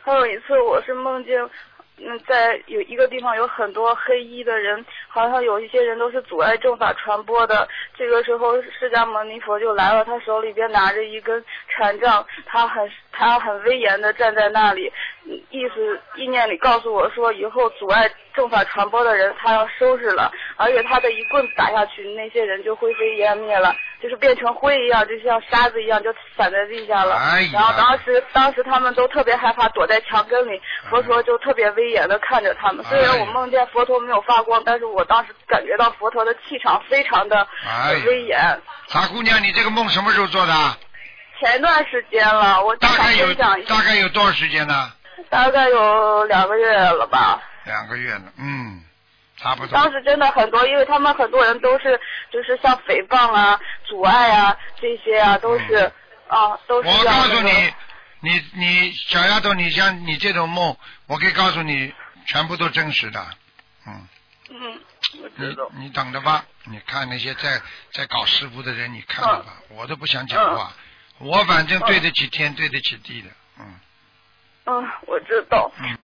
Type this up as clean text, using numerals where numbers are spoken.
还有一次我是梦见。在有一个地方有很多黑衣的人，好像有一些人都是阻碍正法传播的。这个时候释迦牟尼佛就来了，他手里边拿着一根禅杖，他很威严的站在那里，意念里告诉我说，以后阻碍正法传播的人他要收拾了，而且他的一棍打下去，那些人就灰飞烟灭了，就是变成灰一样，就像沙子一样就散在地下了。然后当时他们都特别害怕，躲在墙根里，佛陀就特别威严的看着他们。虽然我梦见佛陀没有发光，但是我当时感觉到佛陀的气场非常的威严。 傻姑娘，你这个梦什么时候做的？ 前一段时间了，我大概有多少时间呢？ 大概有2个月了吧。 2个月了，差不多。 当时真的很多，因为他们很多人都是就是像诽谤啊、阻碍啊这些啊，都是都是。 我告诉你，你小丫头，你像你这种梦，我可以告诉你，全部都真实的， 我知道。 你等着吧，你看那些在搞师傅的人，你看着吧，我都不想讲话，我反正对得起天，对得起地的， 我知道。